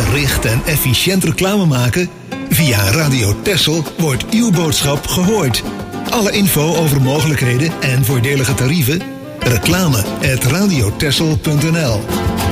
Gericht en efficiënt reclame maken? Via Radio Texel wordt uw boodschap gehoord. Alle info over mogelijkheden en voordelige tarieven? reclame@radiotexel.nl.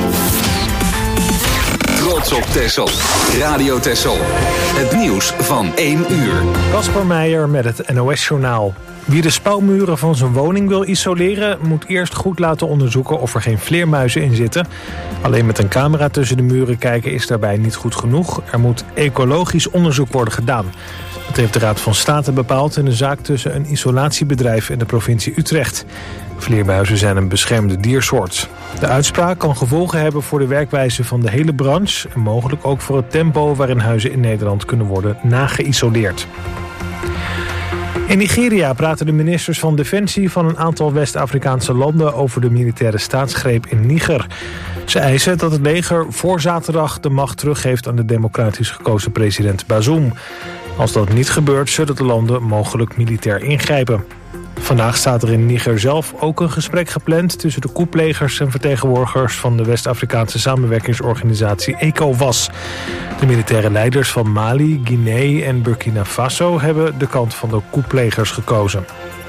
Trots op Texel. Radio Texel. Het nieuws van 1 uur. Casper Meijer met het NOS-journaal. Wie de spouwmuren van zijn woning wil isoleren, moet eerst goed laten onderzoeken of er geen vleermuizen in zitten. Alleen met een camera tussen de muren kijken is daarbij niet goed genoeg. Er moet ecologisch onderzoek worden gedaan. Dat heeft de Raad van State bepaald in een zaak tussen een isolatiebedrijf en de provincie Utrecht. Vleermuizen zijn een beschermde diersoort. De uitspraak kan gevolgen hebben voor de werkwijze van de hele branche en mogelijk ook voor het tempo waarin huizen in Nederland kunnen worden nageïsoleerd. In Nigeria praten de ministers van Defensie van een aantal West-Afrikaanse landen over de militaire staatsgreep in Niger. Ze eisen dat het leger voor zaterdag de macht teruggeeft aan de democratisch gekozen president Bazoum. Als dat niet gebeurt, zullen de landen mogelijk militair ingrijpen. Vandaag staat er in Niger zelf ook een gesprek gepland tussen de coupplegers en vertegenwoordigers van de West-Afrikaanse samenwerkingsorganisatie ECOWAS. De militaire leiders van Mali, Guinea en Burkina Faso hebben de kant van de coupplegers gekozen.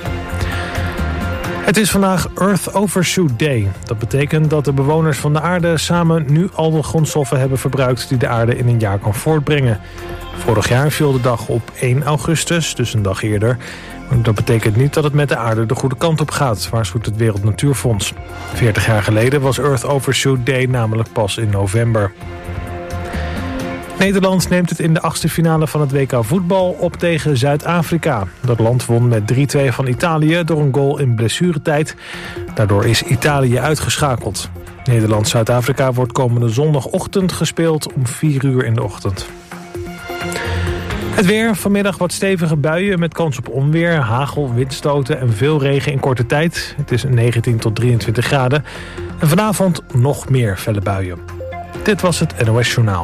Het is vandaag Earth Overshoot Day. Dat betekent dat de bewoners van de aarde samen nu al de grondstoffen hebben verbruikt die de aarde in een jaar kan voortbrengen. Vorig jaar viel de dag op 1 augustus, dus een dag eerder. Maar dat betekent niet dat het met de aarde de goede kant op gaat, waarschuwt het Wereld Natuurfonds. 40 jaar geleden was Earth Overshoot Day namelijk pas in november. Nederland neemt het in de 8e finale van het WK voetbal op tegen Zuid-Afrika. Dat land won met 3-2 van Italië door een goal in blessuretijd. Daardoor is Italië uitgeschakeld. Nederland-Zuid-Afrika wordt komende zondagochtend gespeeld om 4 uur in de ochtend. Het weer, vanmiddag wat stevige buien met kans op onweer, hagel, windstoten en veel regen in korte tijd. Het is 19 tot 23 graden. En vanavond nog meer felle buien. Dit was het NOS Journaal.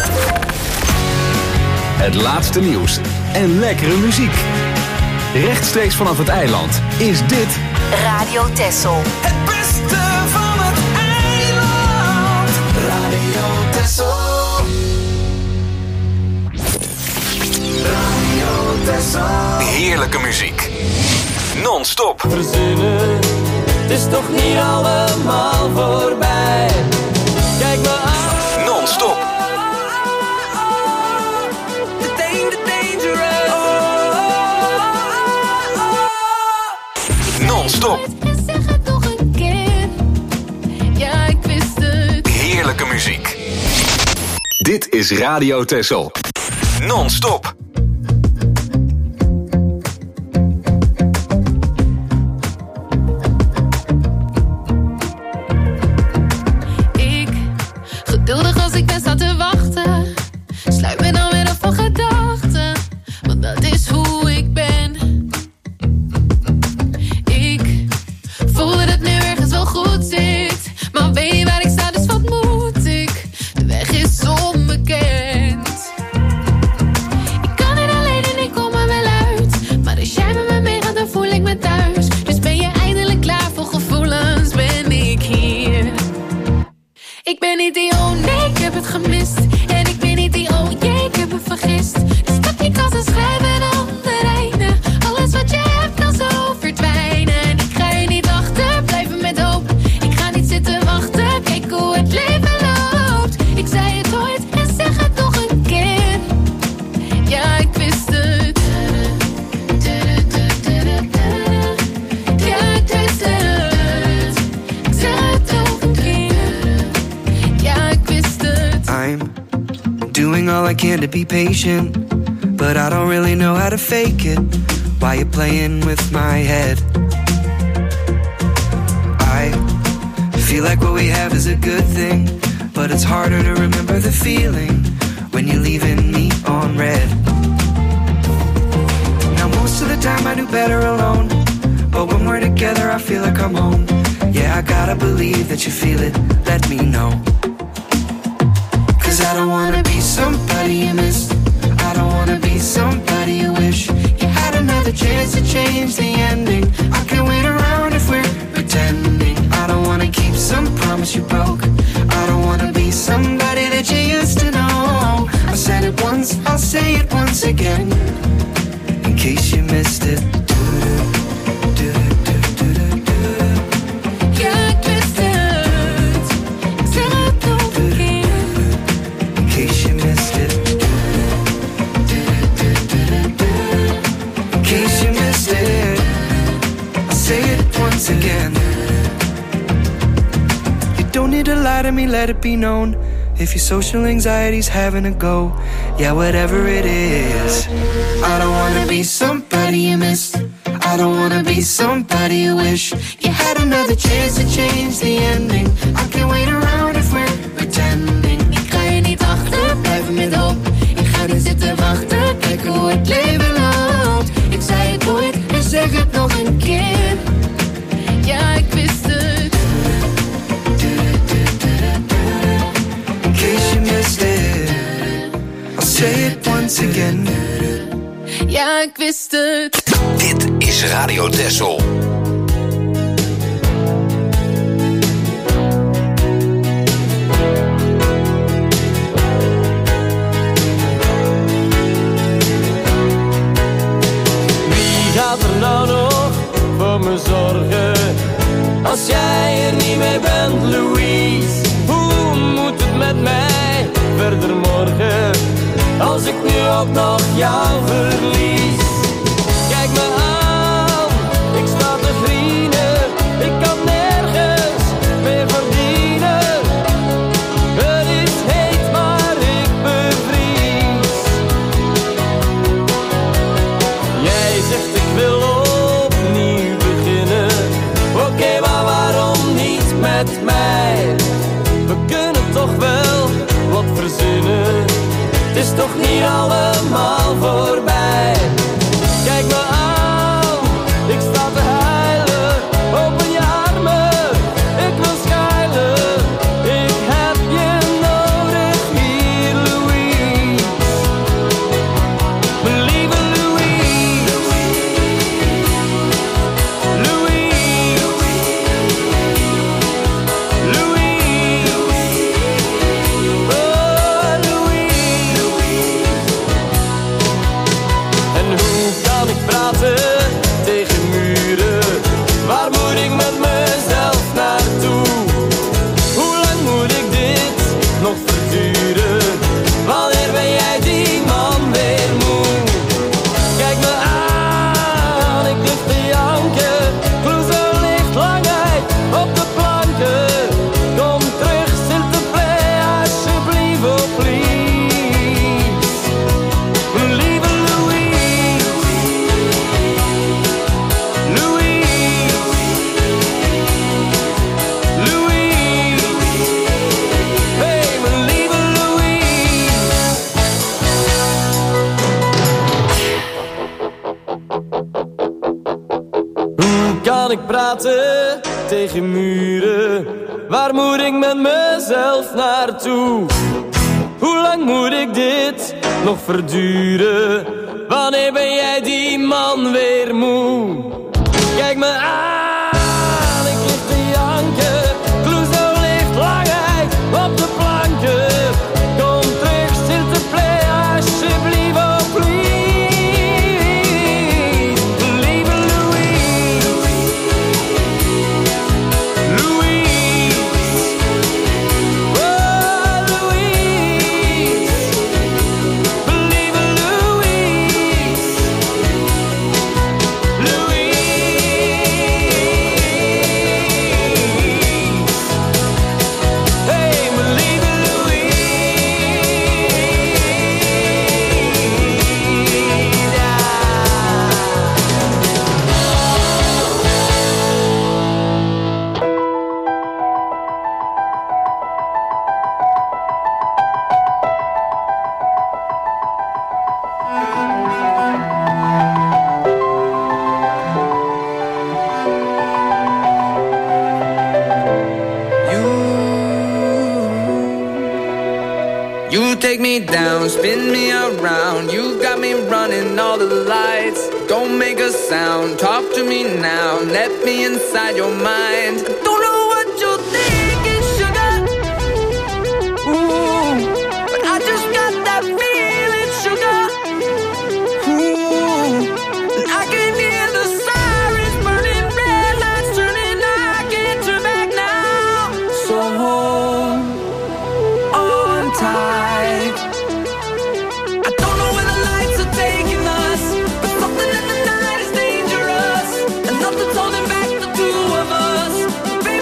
Het laatste nieuws en lekkere muziek. Rechtstreeks vanaf het eiland is dit Radio Texel. Het beste van het eiland. Radio Texel. Radio Texel. heerlijke muziek. Non-stop. Verzinnen, het is toch niet allemaal voorbij. Kijk me aan. Non-stop. Non-stop. Zeg het toch een keer. Ja, ik wist het. Heerlijke muziek. Dit is Radio Texel. Non-stop. Ik, geduldig als ik ben, sta te wachten. Sluit me dan weer af van gedachten. Want dat is hoe ik ben. Ik voel dat het nu ergens wel goed zit. Maar weet niet waar ik sta, dus wat moet ik? De weg is onbekend. Ik kan niet alleen en ik kom er wel uit. Maar als jij met me meegaat, dan voel ik me thuis. Dus ben je eindelijk klaar voor gevoelens, ben ik hier. Ik ben niet die oh nee, ik heb het gemist. En ik ben niet die oh jee, ik heb het vergist. Dus pak je kans en schrijf een ander einde. Alles wat je hebt kan zo verdwijnen. En ik ga je niet wachten, blijven met hoop. Ik ga niet zitten wachten, kijk hoe het leven loopt. Ik zei het ooit en zeg het nog een keer. Ja, ik wist het. Ja, ik wist het. Ik zeg het nog een keer. Ja, ik wist het. I'm doing all I can to be patient, but I don't really know how to fake it. Why you playing with my head? I feel like what we have is a good thing, but it's harder to remember the feeling when you're leaving me on red. Now most of the time I do better alone, but when we're together I feel like I'm home. Yeah, I gotta believe that you feel it, let me know. Cause I don't wanna be somebody you miss. I don't wanna be somebody you wish you had another chance to change the ending. I can wait around if we're pretending. I don't wanna keep some promise you broke. I don't wanna be somebody that you used to know. me, let it be known. If your social anxiety's having a go, yeah, whatever it is. I don't wanna be somebody you miss. I don't wanna be somebody you wish you had another chance to change the ending. I can't wait around if we're pretending. Ik ga je niet wachten, blijf met hoop. Ik ga er zitten wachten, kijken hoe het leven loopt. Ik zei het ooit en zeg het nog een keer. Ja, ik wist het. In case you missed it, I'll say it once again. Ja, ik wist het. Dit is Radio Texel. Wie gaat er nou nog voor me zorgen? Als jij er niet meer bent, Louise. Hoe moet het met mij verder morgen? Als ik nu ook nog jou verlies. Kijk me aan, ik sta te vrienden. Ik kan nergens meer verdienen. Het is heet, maar ik bevries. Jij zegt ik wil opnieuw beginnen. Oké, maar waarom niet met mij? We kunnen toch wel wat verzinnen. Het is toch niet allemaal voorbij. Kijk me aan, ik sta te huilen. Open je armen, ik wil schuilen. Ik heb je nodig hier, Louise. Mijn lieve Louise. Louise. Louise. Oh, Louise. En hoe kan ik praten tegen muren? Waar moet ik met mezelf naartoe? Hoe lang moet ik dit nog verduren? Wanneer ben jij die man weer moe? Kijk me aan, ik lig te janken. Clouseau ligt lang uit op de planken. Kom terug, s'il te plaît, alsjeblieft, oh please. Mijn lieve Louise. Louise. Louise. Hey, mijn lieve Louise. Hoe kan ik praten tegen muren? Waar moet ik met mezelf naartoe? Hoe lang moet ik dit nog verduren? Wanneer ben jij die man weer moe? Kijk me aan, ik lig te janken. Clouseau ligt lang uit op de planken. Kom terug, s'il te plaît, alsjeblieft, oh please. Lieve Louise. Louise. Oh, Louise. Lieve Louise. Louise. Hey, mijn lieve Louise. Ja. You take me down, spin me around. You got me running all the lights. Don't make a sound, talk to me now. Let me inside your mind. Don't know what you're thinking, sugar. Ooh, but I just got that feeling, sugar. Ooh, and I can hear the sirens burning, red lights turning. I can't turn back now. So hold on tight. I don't know where the lights are taking us, but something in the night is dangerous, and nothing's holding back the two of us. Baby,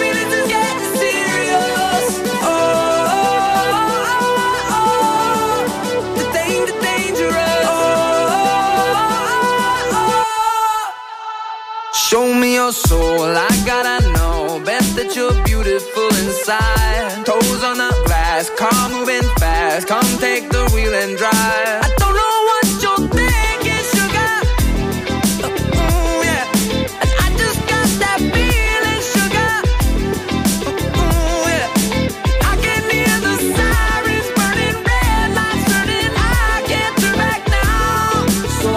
you're beautiful inside. Toes on the glass, car moving fast. Come take the wheel and drive. I don't know what you're thinking, sugar. Yeah. And I just got that feeling, sugar. Yeah. I can hear the sirens burning, red lights turning. I can't turn back now. So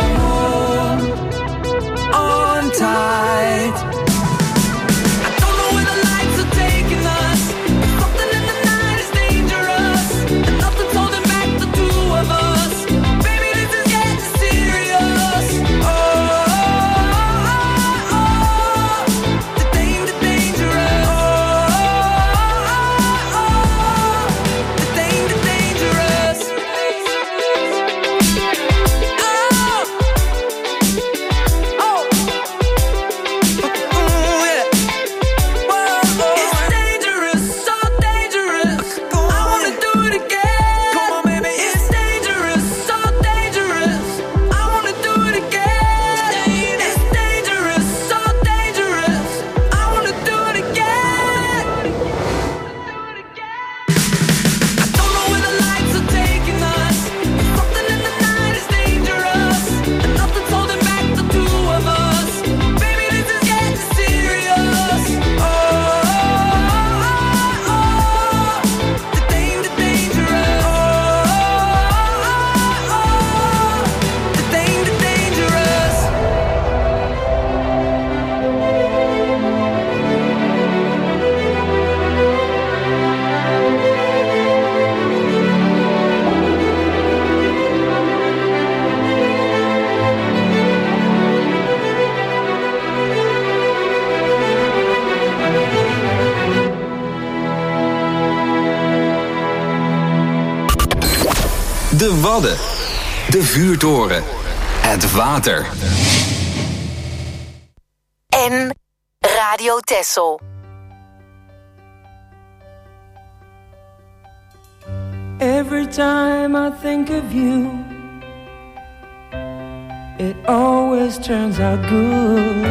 hold on tight. I don't know where the lights are taking us. Something in the night is dangerous, and nothing's holding back the two of us. Baby, this is getting serious. Oh, the danger, dangerous. The danger, dangerous. Yeah. It's dangerous, so dangerous. I wanna do it again. Come on, baby. It's dangerous, so dangerous. I wanna do it again. It's dangerous, so dangerous. I wanna do it again. I don't know where the lights are taking us. Something in the night is dangerous, and nothing's holding back the two of us. Baby, this is getting serious. Oh, the danger, dangerous. The danger, dangerous. De Wadden. De vuurtoren. Het water. En Radio Texel. Every time I think of you, it always turns out good.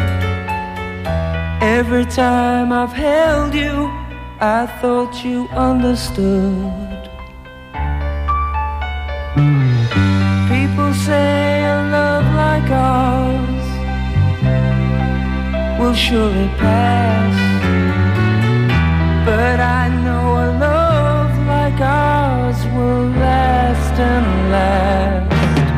Every time I've held you, I thought you understood. People say a love like ours will surely pass, but I know a love like ours will last and last.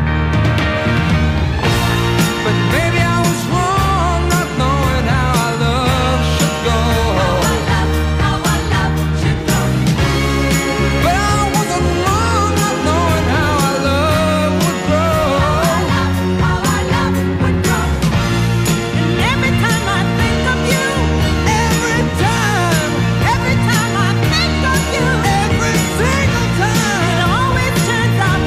But maybe I was wrong not knowing how our love should go. But I wasn't wrong not knowing how our love would grow. And every time I think of you, every time I think of you, every single time, it always turns out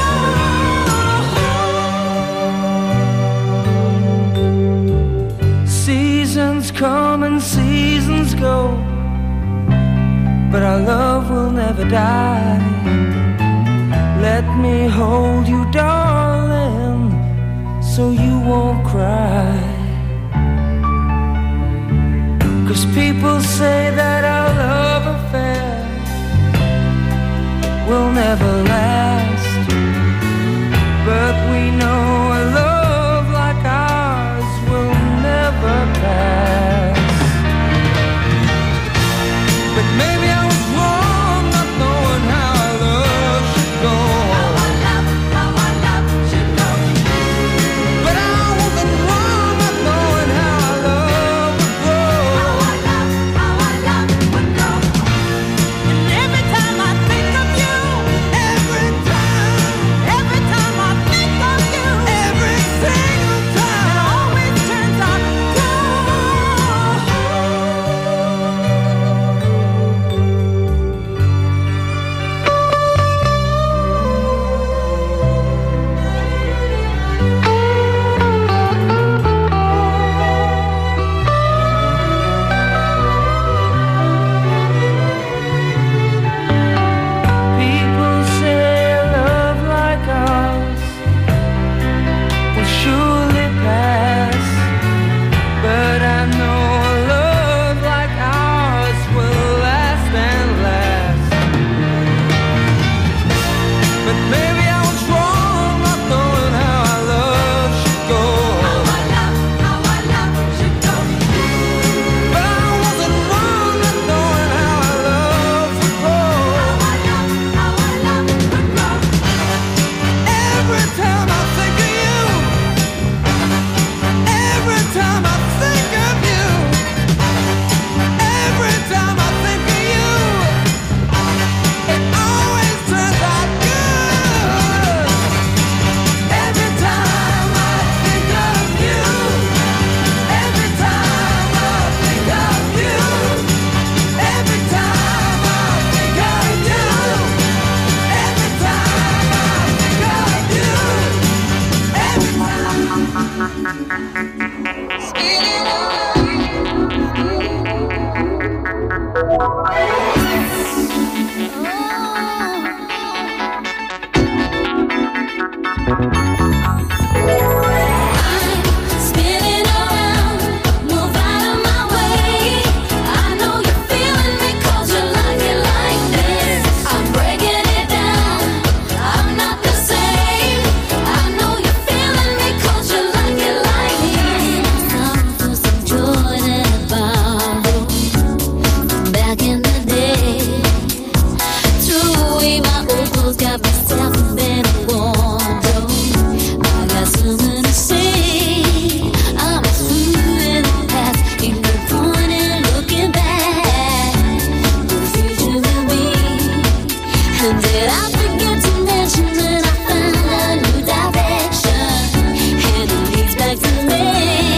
good. Seasons come and seasons go, but our love will never die. Let me hold you, darling, so you won't cry. 'Cause people say that our love affair will never last, but we know a love like ours will never pass. But maybe I was wrong not knowing how our love should go. But I wasn't wrong not knowing how our love would grow. And every time I think of you, every got myself a better wardrobe. I got something to say. I'm a fool in the past. Ain't no point in looking back. The future will be. And did I forget to mention that I found a new direction? And it leads back to me.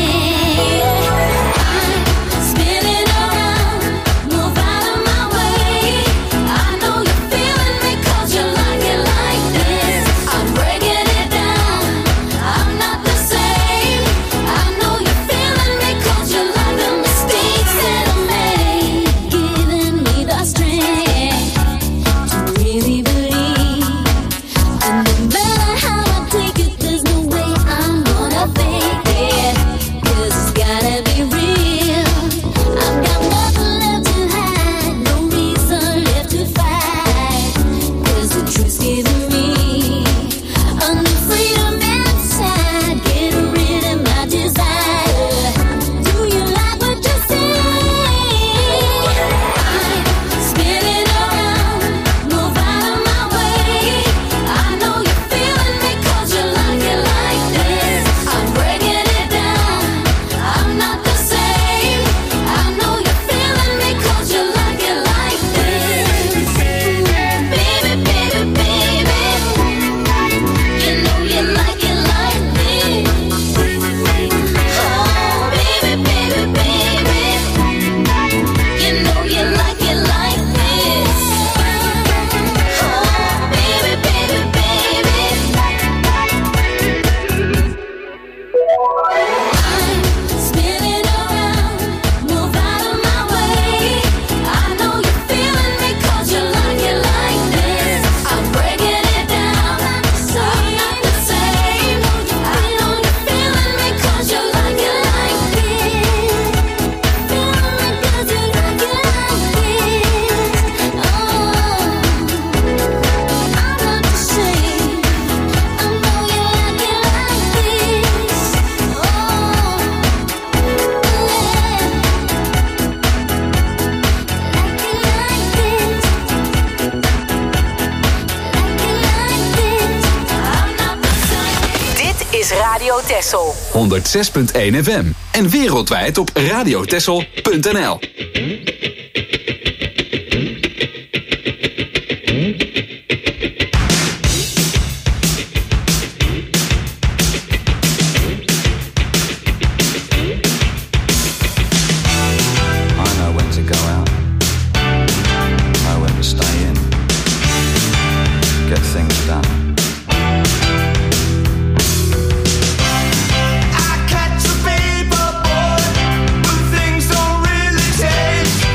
Texel 106.1 FM en wereldwijd op radiotexel.nl. I catch a paper boy, but things don't really change.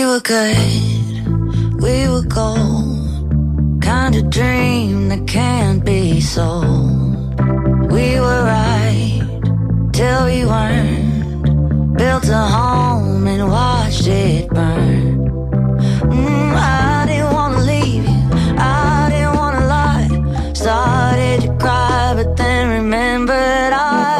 were good, we were gold, kind of dream that can't be sold. We were right till we weren't, built a home and watched it burn. I didn't wanna leave you, I didn't wanna lie. Started to cry, but then remembered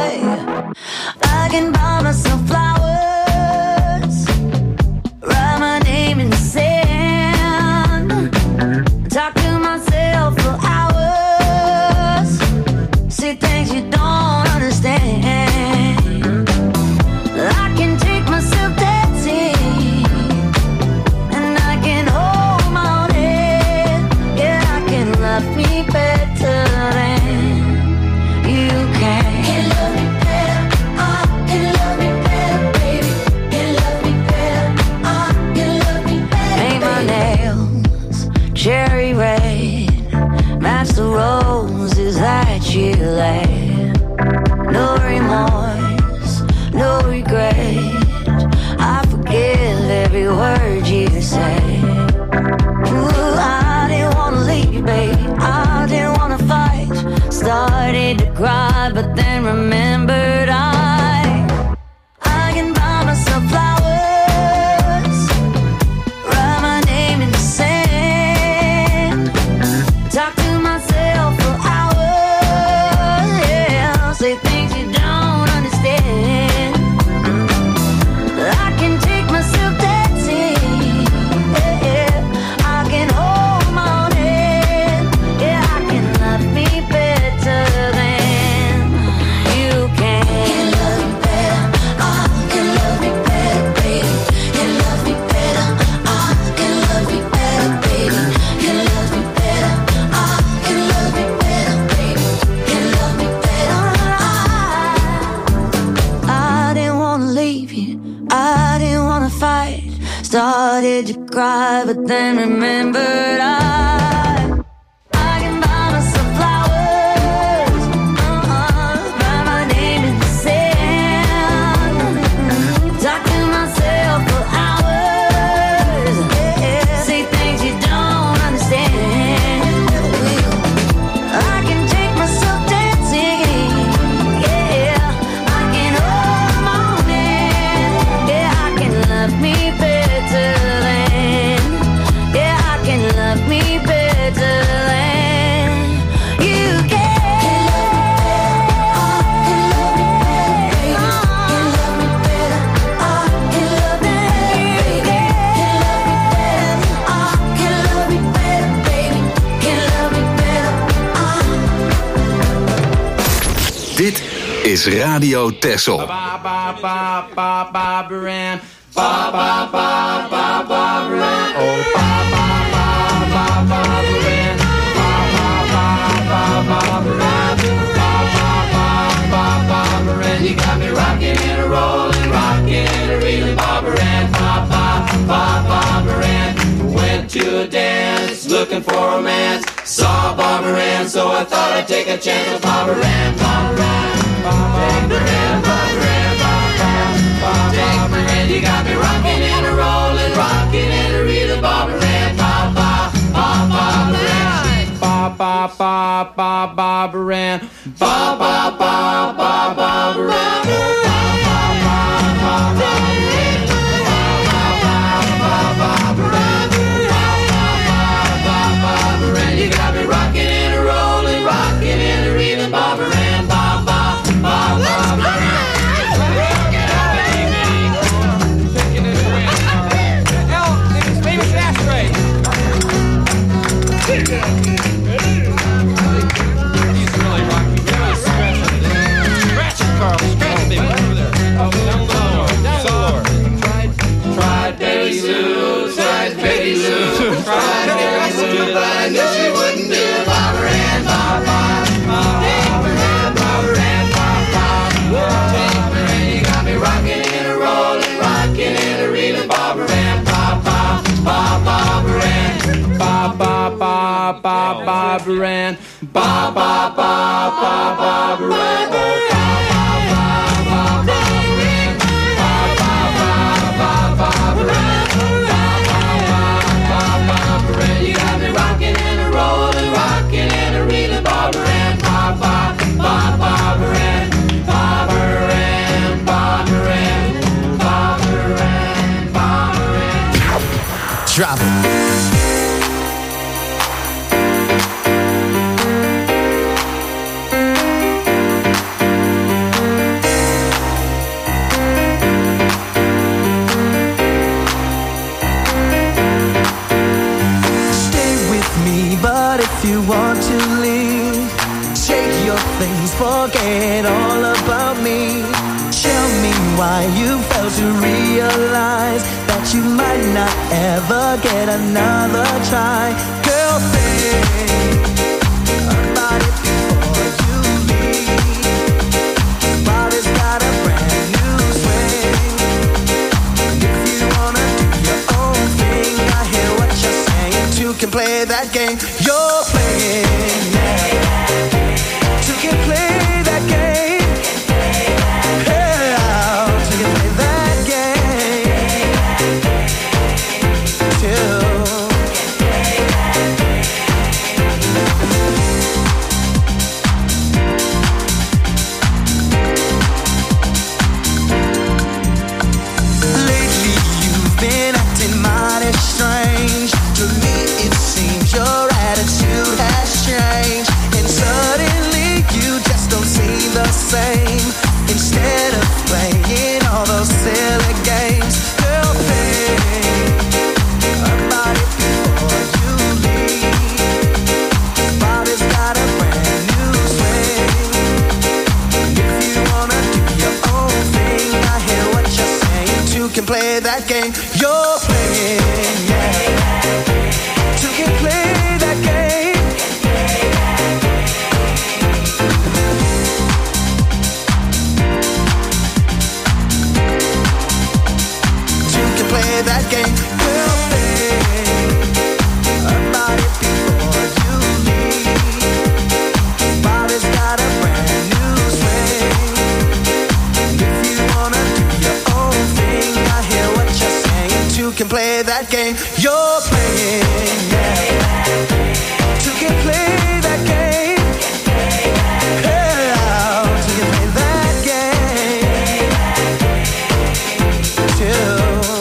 I can buy myself flowers, write my name in the sand, talk to myself for hours, see things you don't understand. I can take myself dancing, and I can hold my own head. Yeah, I can love me better than you can. Can love me better, can love me better, baby. Can love me better, can love me better. Paint my nails cherry red, match the roses that you laid. No remorse, no regret, I forgive every word you say. Ooh, I didn't wanna leave, babe, I didn't wanna fight. Started to cry, but then remembered I can buy myself flowers, write my name in the sand, talk to myself for hours, yeah, say things you don't understand. I can take myself dancing, yeah, I can hold my own head, yeah, I can love me better than you can. Can love me better, can love me better, baby. Can love me better, can love me better, baby. Can love me better, can love me better, baby. Can love me better. I didn't wanna leave you, I didn't wanna fight. Started to cry, but then remembered I can buy myself flowers, write my name in the sand, talk to myself for hours, yeah, say things you don't understand. I can take myself dancing, yeah, I can hold my own hand, yeah, I can love me better than, yeah, I can love me better than you can. Can love me better, can love me better, baby. Can love me better, Dit is Radio Texel. Ba ba ba ba ba Baran. Ba ba ba ba ba Baran. Oh ba ba ba ba ba Baran. Ba ba ba ba ba Baran. Ba ba ba ba ba Baran. You got me rocking and a rolling, rocking and a reeling, Bob Baran. Ba ba ba ba Baran. Went to a dance, looking for romance. Saw Bob Baran, so I thought I'd take a chance with Bob Baran. Bob Baran, Bob Baran, Bob Baran, Bob Baran. You got me rocking and a rolling, rocking and a reeling, Bob Baran. Ba ba ba ba Baran. Ba ba ba ba ba Baran. Ba ba ba ba ba Baran. You got me rocking and a rolling, rocking and a reeling, Bob Baran. Ba ba ba ba Baran. He's really rocking. Scratch it, Carl. Scratch it, baby. Over there. Down low. Down low. Tried Betty Lou. Tried Betty Lou. Tried Betty Lou, but I knew she wouldn't do it. Bob Baran, Bob Bob. Bob Baran, Bob Baran, Bob Bob. Bob Baran, you got me rocking and a rolling, rocking and a reeling, Bob Baran, Bob Bob. Bob Bob Baran. Bob Bob Bob Bob Bob Baran. Bob Bob Bob Bob Bob Baran. Bob Bob Bob Bob Baran. Bob Bob Bob Bob Bob Baran. Drop it. If you want to leave, take your things, forget all about me. Tell me why you failed to realize that you might not ever get another try. Girl, think about it before you leave. Body's got a brand new swing. If you wanna do your own thing, I hear what you're saying. Two can play that game. You're playing, yeah. Two can play that game. Yeah, two can play that game. Two. Lately you've been acting mighty strange. To me it seems your attitude has changed, and suddenly you just don't seem the same. Instead of playing all those silly games, girl, think about it before you leave. Body's got a brand new swing. If you wanna do your own thing, I hear what you're saying. Two can play that game. You're playing, yeah. Two can play that game. Two can play that game. Girl, think about it before you leave. Body's got a brand new swing. If you wanna do your own thing, I hear what you're saying. Two can play that game. You're playing, yeah. Two can play that game. Yeah, two can play that game. Two.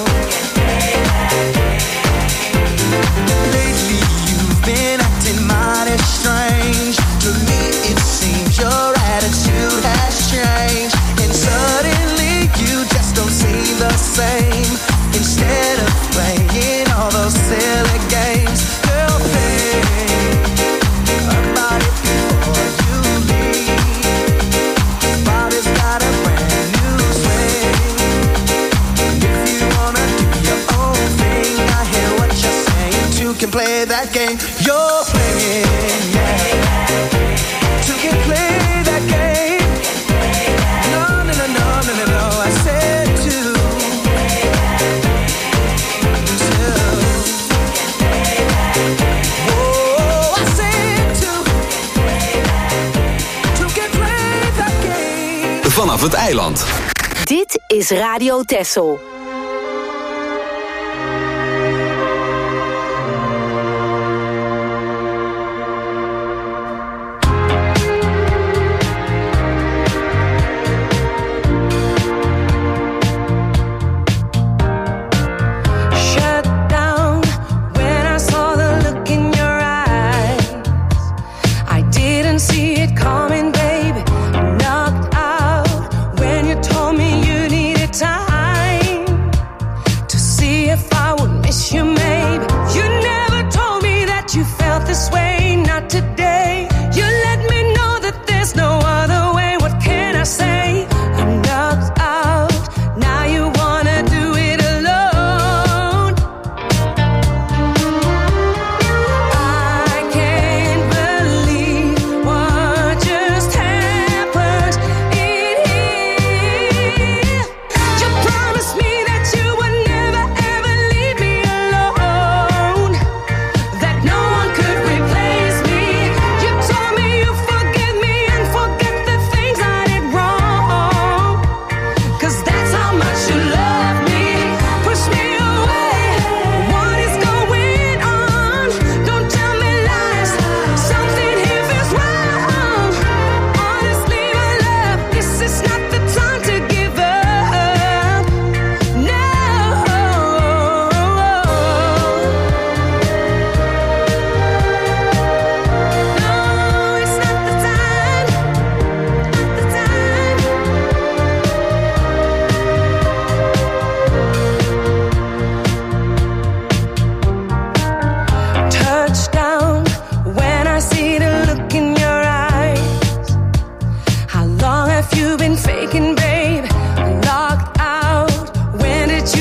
Lately you've been acting mighty strange. To me it seems your attitude has changed, and suddenly you just don't seem the same. Instead of playing all those silly games, girl, think about it before you leave. Body's got a brand new swing. If you wanna do your own thing, I hear what you're saying. Two can play that game. You're playing, yeah. Two can play that game. No, no, no, no, no, no, no. I said two. Vanaf het eiland. Dit is Radio Texel. Told me you needed time.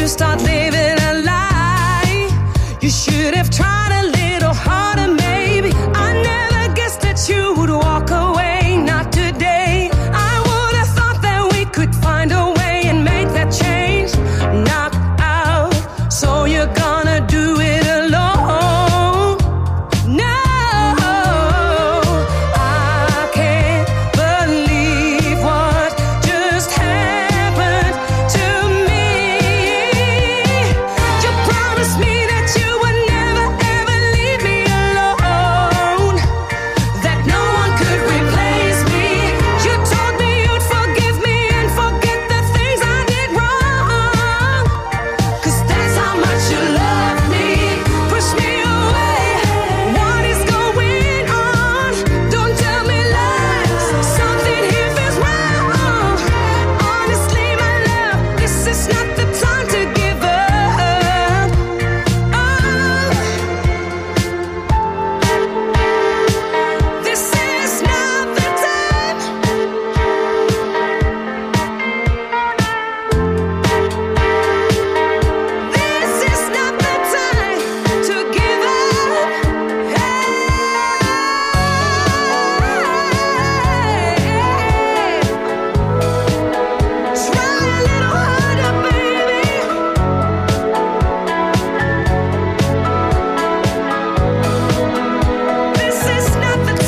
start living a lie. You should have tried a little harder, maybe. I never guessed that you would walk away, not today. I would have thought that we could find a way and make that change. Not out, so you're gonna do it alone. No, I can't believe what just happened to me. You promised me that you would never ever leave me alone, that no one could replace me. You told me you'd forgive me and forget the things I did wrong, 'cause that's how much you love me. Push me away, what is going on? Don't tell me lies, something here feels wrong. Honestly, my love, this is not the time to give up. This is not the time. This is not the time to give up. Try a little harder, baby. This is not the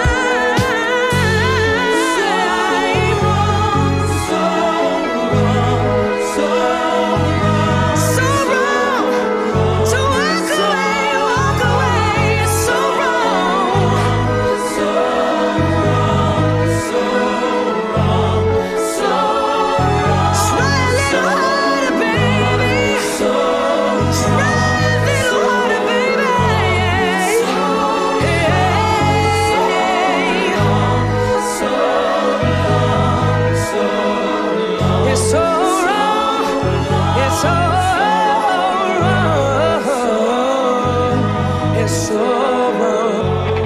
time. So wrong to walk away. It's so wrong. Try a little harder, baby. Try a little harder, baby. It's so wrong. It's so wrong. It's so wrong.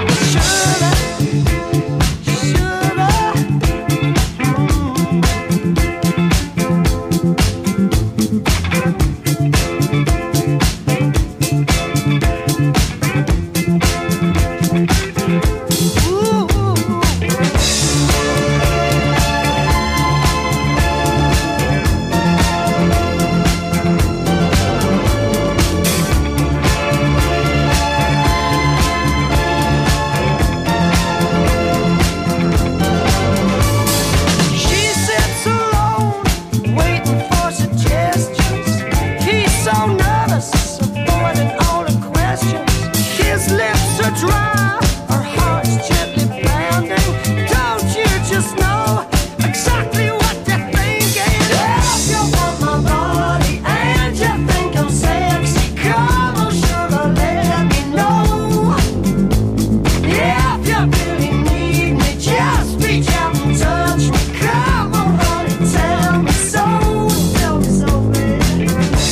She sits alone, waiting for suggestions. He's so nervous, avoiding all the questions. His lips are dry, her heart's gently pounding. Don't you just know exactly what they're thinking? If you want my body and you think I'm sexy, come on, sugar, let me know. If you really need me, just reach out and touch me. Come on, honey, tell me so, baby.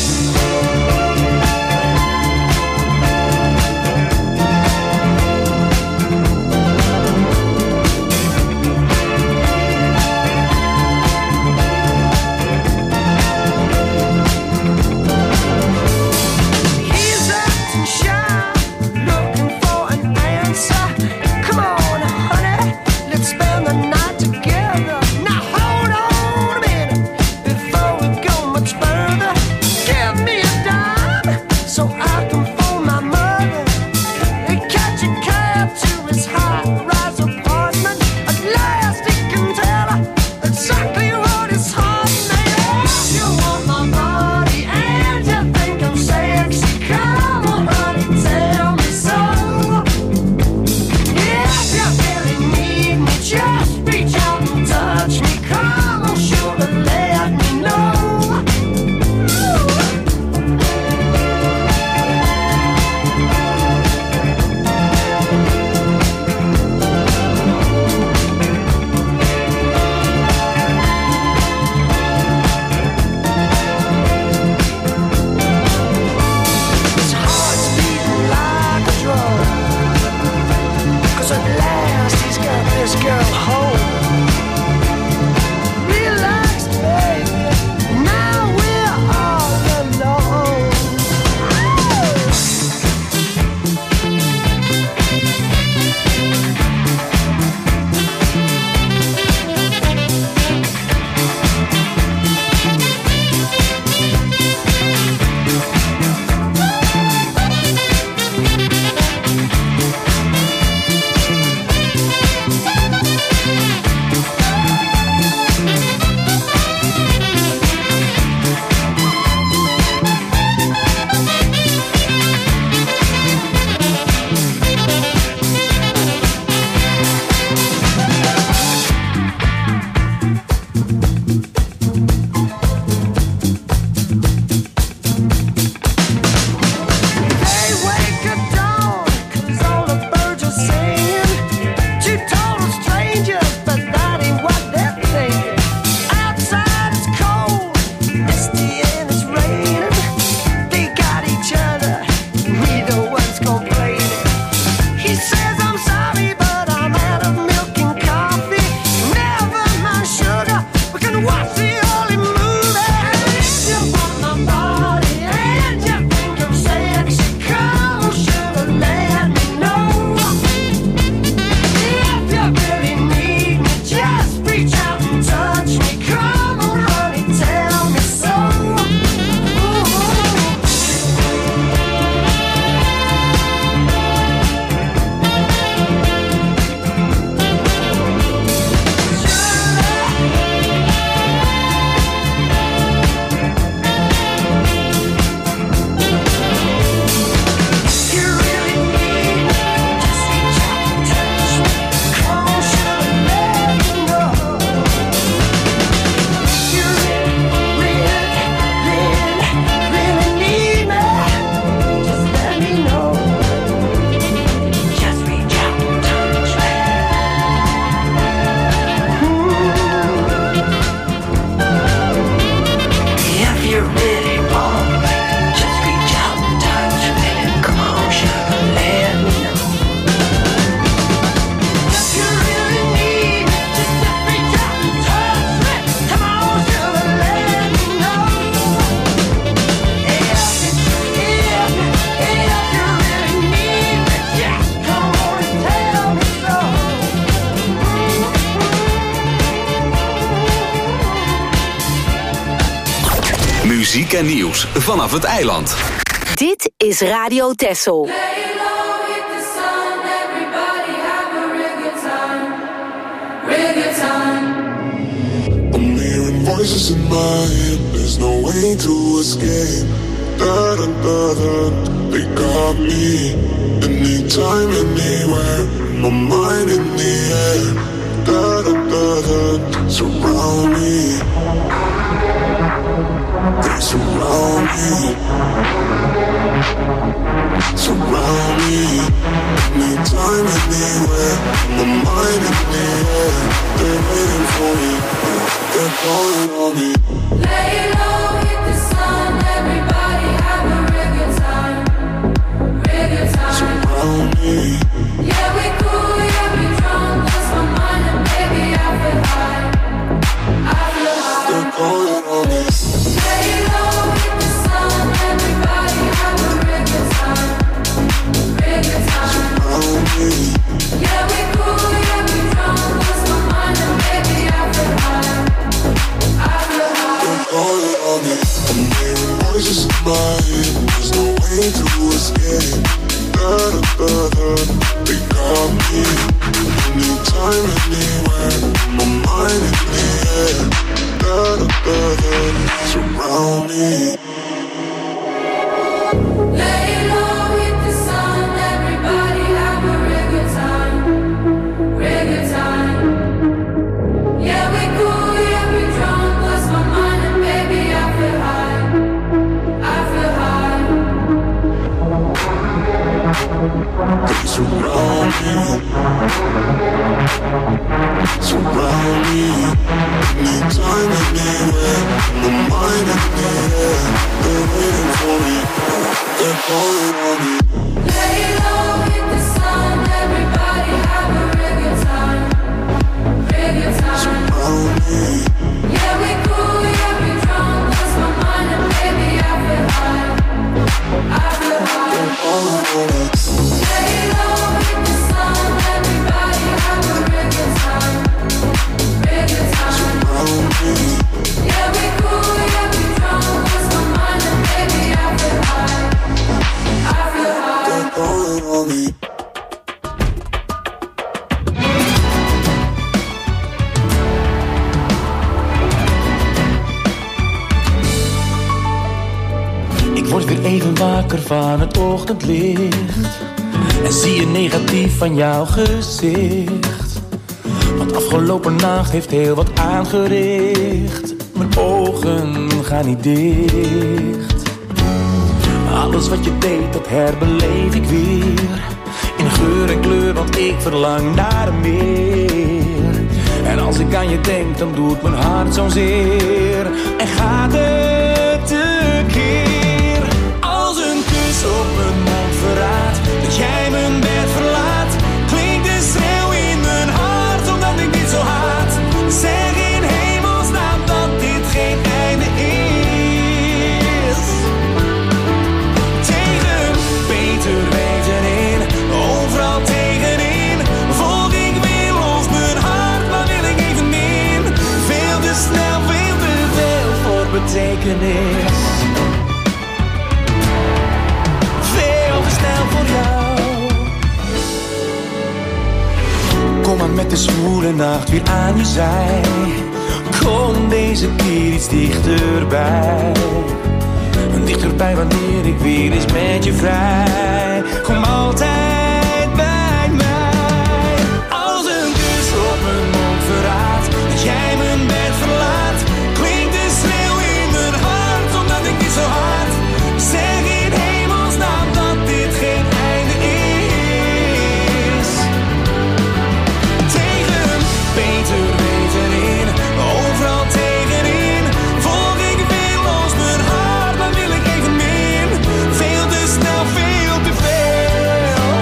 He's acting shy, looking for an answer. Come on, honey, let's spend the night together. Now hold on a minute before we go much further. Give me a dime so I can phone my mother and catch a cab to his high-rise apartment. At last he can tell her exactly what his heart made. If you want my body and you think I'm sexy, come on, honey, tell me so. If you really need me, just reach out and touch me. Come on, sugar, let me know. muziek en nieuws vanaf het eiland. Dit is Radio Texel. I'm hearing voices in my head, there's no way to escape. Da da da da, they got me. Anytime, anywhere, my mind in the air. Da da da da, surround me. They surround me. Surround me. Anytime, anywhere, my mind in the air. They're waiting for me. They're calling on me. Lay low, hit the sun. Everybody have a real good time. Real good time. Surround me. Yeah, we cool, yeah, we drunk. Lost my mind and baby, I feel high. I feel high. They're calling on me. Lay low, hit the sun. Everybody have a real good time. Real good time. Surround me. Yeah, we cool, yeah, we drunk. Lost my mind and baby, I feel high. I feel high. They're calling on me. I'm hearing voices in my head. There's no way to escape. Da da da da. They got me. Anytime, anywhere. My mind in the air. Da da da da. Surround me. Lay low, hit the sun. Everybody have a real good time. Real good time. Yeah, we cool, yeah, we drunk. Lost my mind and baby, I feel high. I feel high. They surround me. Surround me. Anytime, anywhere. My mind in the air. They're waiting for me. They're calling on me. Lay low, hit the sun. Everybody have a real good time. Real good time. Surround me. Yeah, we cool, yeah, we drunk. Lost my mind and baby, I feel high. I feel high. They're calling on me. Lay low, hit the sun. Everybody have a real good time. Real good time. Surround me. Yeah, we cool, yeah, we drunk. Lost my mind and baby, I feel high. I feel high. They're calling on me. Ik word weer even wakker van het ochtendlicht en zie je negatief van jouw gezicht. Want afgelopen nacht heeft heel wat aangericht. Mijn ogen gaan niet dicht. Alles wat je deed, dat herbeleef ik weer. In geur en kleur, want ik verlang naar meer. En als ik aan je denk, dan doet mijn hart zo'n zeer. En gaat het tekeer. Als een kus op mijn mond verraadt dat jij mijn bed verlaat, klinkt de schreeuw in mijn hart omdat ik dit zo haat. Zeg in hemelsnaam dat dit geen einde is. Tegen beter weten in, overal tegenin. Volg ik weer los mijn hart, maar wil ik even min. Veel te snel, veel te veel voor betekenis. Veel te snel voor jou. Kom maar met de zwoele nacht weer aan je zij. Kom deze keer iets dichterbij. Dichterbij wanneer ik weer eens met je vrij. Kom altijd bij mij. Als een kus op mijn mond verraadt dat jij mijn bed verlaat, klinkt de schreeuw in mijn hart omdat ik niet zo hard. Zeg in hemelsnaam dat dit geen einde is. Tegen beter weten in, overal tegenin. Volg ik weer los mijn hart, maar wil ik even min. Veel te snel, veel te veel.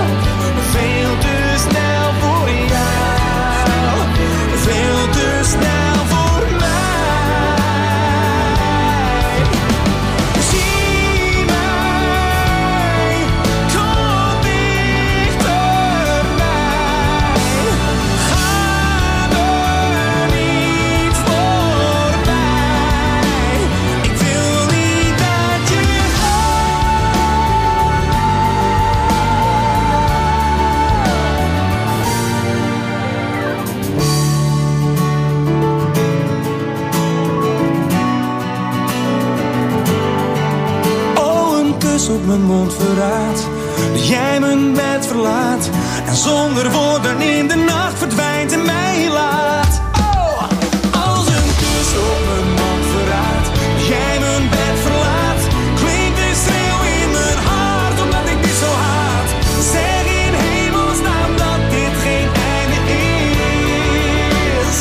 kus op mijn mond verraadt dat jij mijn bed verlaat en zonder woorden in de nacht verdwijnt en mij laat. Oh, als een kus op mijn mond verraadt dat jij mijn bed verlaat, klinkt een schreeuw in mijn hart omdat ik dit zo haat. Zeg in hemelsnaam dat dit geen einde is.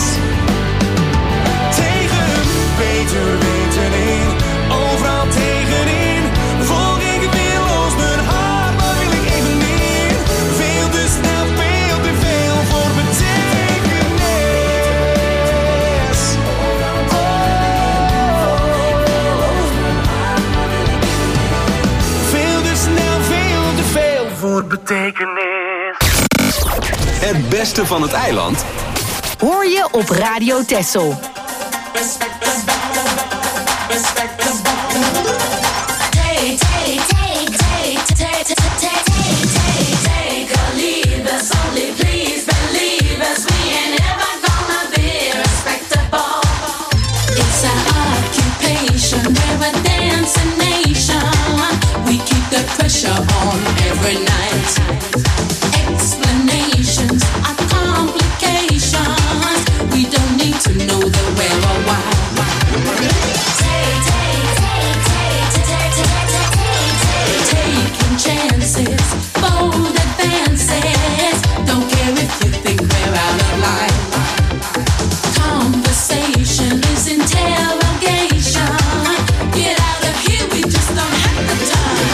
Tegen beter weten in, overal tegenin, volg ik willoos mijn hart, maar wil ik even meer. Veel te snel, veel te veel voor betekenis. Veel te snel, veel te veel voor betekenis. Het beste van het eiland Hoor je op Radio Texel. Pressure on every night. Explanations are complications. We don't need to know the where or why. Taking chances, bold advances. Don't care if you think we're out of line. Conversation is interrogation. Get out of here, we just don't have the time.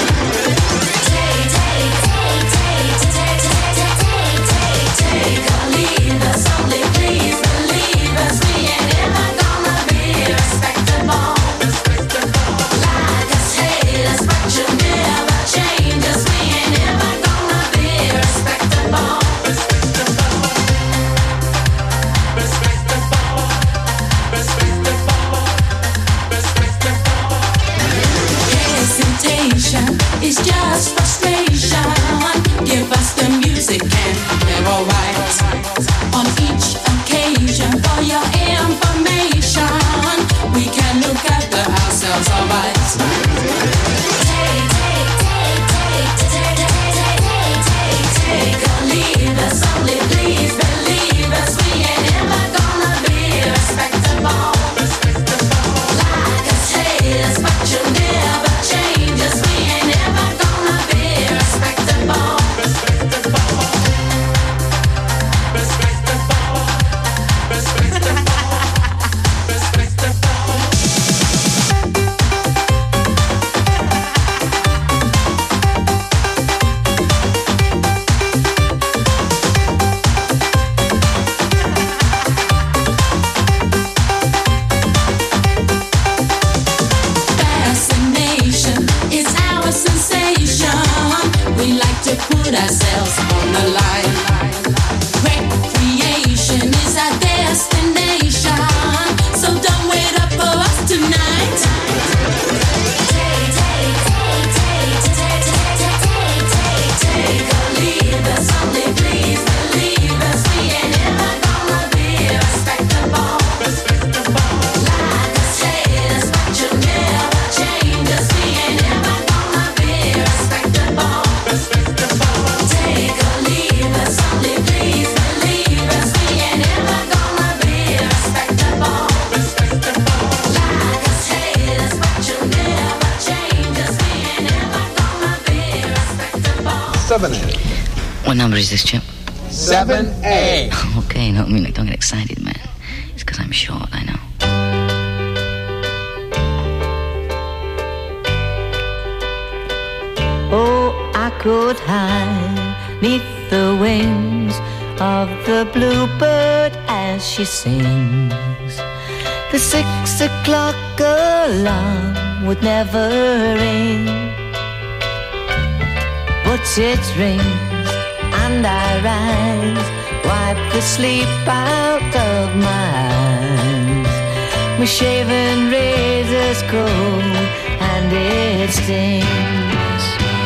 Take or leave us, only please believe us. We ain't ever gonna be respectable. Like us, hate us, but you never change us. We ain't ever gonna be respectable. Hesitation is just frustration. Give us the music and we're alright. On each occasion, for your information, we can look after ourselves alright. Take or leave us, only please believe us. We ain't ever gonna be respectable. Like us, hate us, but you never change us. We ain't ever gonna be respectable. Fascination is our sensation. We like to put ourselves on the line. Recreation is our destination. So don't wait up for us tonight. Take or leave us, only please believe us. We ain't ever gonna be respectable. Like us, hate us, but you never change us. We ain't ever gonna be respectable. Take or leave us, only please believe us. We ain't ever gonna be respectable. Like us, hate us, but you never change us. We ain't ever gonna be respectable. 7A. What number is this, Chip? 7A. Okay, no, I mean, like, don't get excited, man. It's because I'm short, I know. Oh, I could hide neath the wings of the bluebird as she sings. The 6 o'clock alarm would never ring, but it rings and I rise, wipe the sleep out of my eyes. My shaven razor's cold and it stings.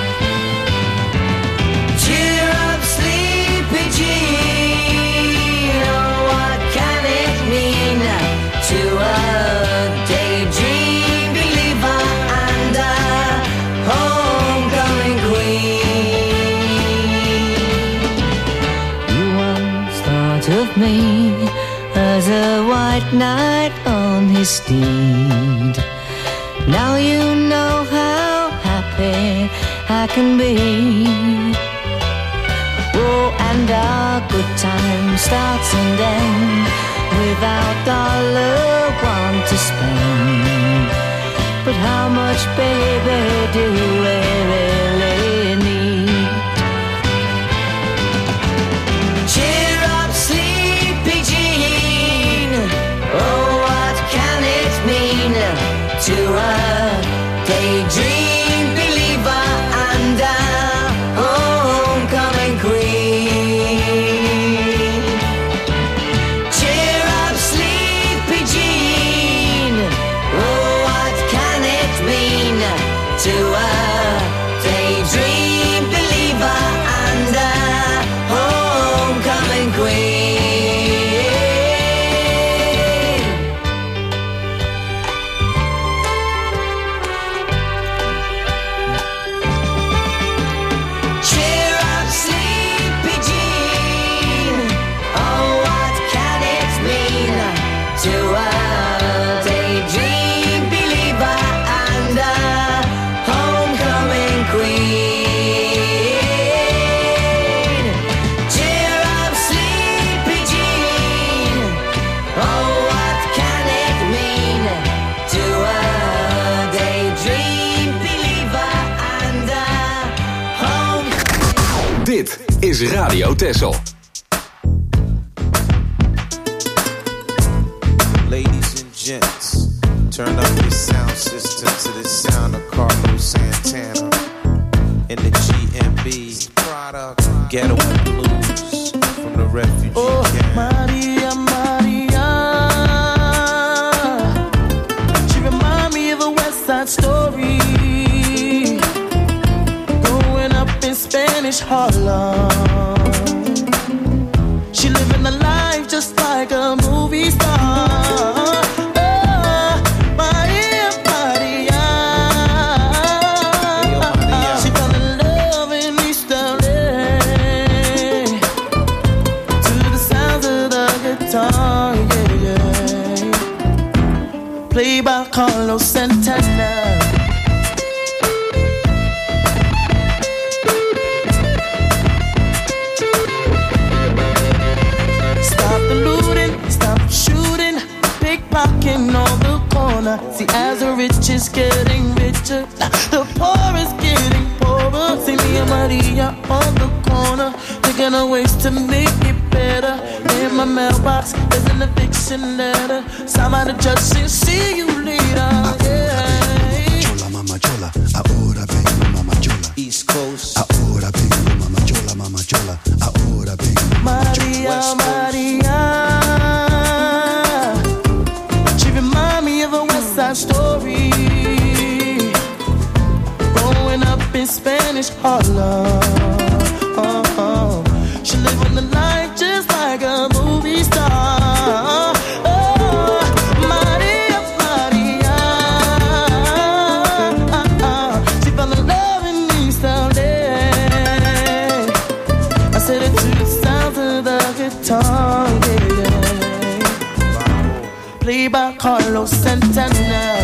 Cheer up, sleepy Jean. Oh, what can it mean to a daydream believer and a me as a white knight on his steed. Now you know how happy I can be. Oh, and our good time starts and ends without our loved one to spend. But how much, baby, do we really need? Cheer up, sleepy Jean. Oh, what can it mean to a daydream believer and a homecoming queen? Cheer up, sleepy Jean. Oh, what can it mean to a daydream believer and a homecoming queen? Cheer up, sleepy Jean. Oh, what can it mean to a daydream believer and a homecoming queen? Cheer up, sleepy Jean. Oh, what can it mean to a daydream believer and a homecoming? Dit is Radio Texel. Ladies and gents, turn up your sound system to the sound of Carlos Santana in the GMB Ghetto Blues from the refugee camp. Maria, Maria, she remind me of a West Side Story. Growing up in Spanish Harlem, she living a life just like a movie star. Maria, Maria, she fell in love in East LA to the sounds of the guitar, yeah, yeah. Played by Carlos Santana. Stop the looting, stop the shooting, pickpocketing on the corner. See, as the rich is getting richer, the poor is getting poorer. See me and Maria on the corner, thinking of ways to make it better. In my mailbox, there's an eviction letter. Signed by the judge saying, see you later. Yeah. Chola, mama chola, ahora vengo, mama chola. East Coast, ahora vengo, mama chola, ahora vengo. Maria, Maria, she remind me of a West Side Story. Growing up in Spanish Harlem, she living the life just like a movie star. Oh, Maria, Maria, she fell in love in East LA. I said it to the sounds of the guitar, yeah. Played by Carlos Santana.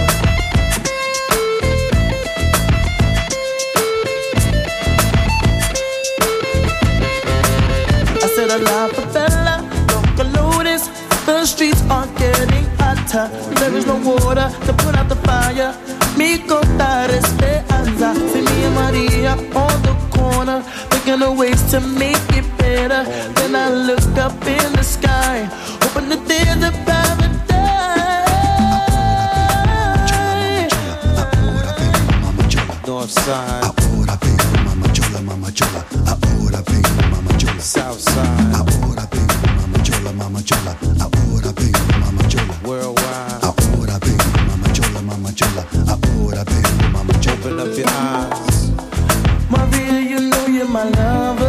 I said a la favela, local lotus. The streets are getting hotter. There is no water to put out the fire. Mi contar esperanza. See me and Maria on the corner, thinking of ways to make it better. Then I look up in the sky, hoping that there's a paradise. North Side, ahora vengo, mama chola, ahora vengo, mama chola. South Side, ahora vengo, mama chola, ahora vengo, mama chola. Worldwide, ahora vengo, mama chola, ahora vengo, mama chola. Open up your eyes, Maria, you know you're my lover.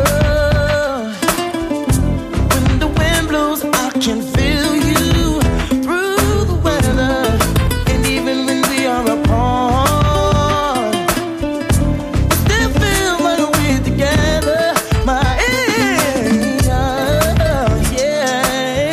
When the wind blows, I can feel you through the weather. And even when we are apart, I still feel like we're together. My yeah.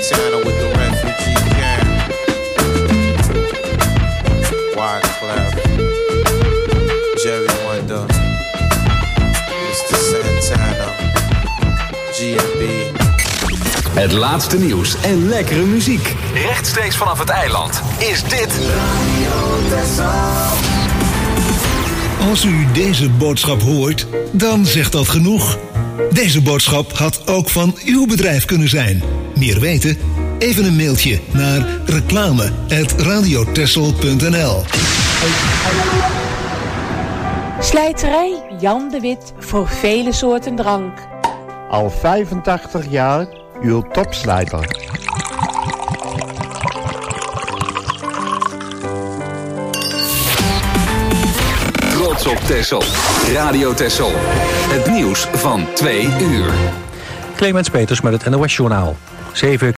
Santana with the refugee camp. Wyclef, Jerry Wonder, Mr. Santana, GMB. Het laatste nieuws en lekkere muziek. Rechtstreeks vanaf het eiland is dit Als u deze boodschap hoort, dan zegt dat genoeg. Deze boodschap had ook van uw bedrijf kunnen zijn. Meer weten? Even een mailtje naar reclame@radiotessel.nl. Slijterij Jan de Wit voor vele soorten drank. Al 85 jaar uw topslijter. Trots op Texel. Radio Texel. Het nieuws van 2 uur. Clemens Peters met het NOS-journaal. 7